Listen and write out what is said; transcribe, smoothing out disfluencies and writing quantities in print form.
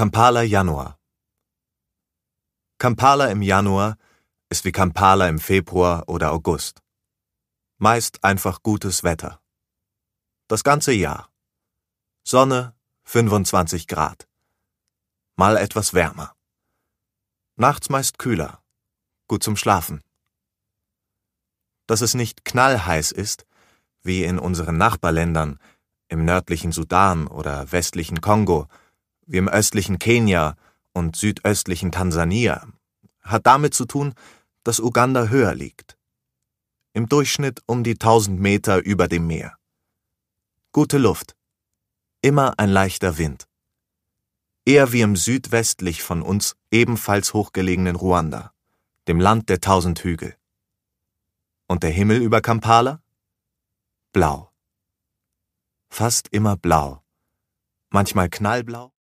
Kampala Januar. Kampala im Januar ist wie Kampala im Februar oder August. Meist einfach gutes Wetter. Das ganze Jahr. Sonne, 25 Grad. Mal etwas wärmer. Nachts meist kühler. Gut zum Schlafen. Dass es nicht knallheiß ist, wie in unseren Nachbarländern, im nördlichen Sudan oder westlichen Kongo, wie im östlichen Kenia und südöstlichen Tansania, hat damit zu tun, dass Uganda höher liegt. Im Durchschnitt um die 1000 Meter über dem Meer. Gute Luft. Immer ein leichter Wind. Eher wie im südwestlich von uns ebenfalls hochgelegenen Ruanda, dem Land der 1000 Hügel. Und der Himmel über Kampala? Blau. Fast immer blau. Manchmal knallblau.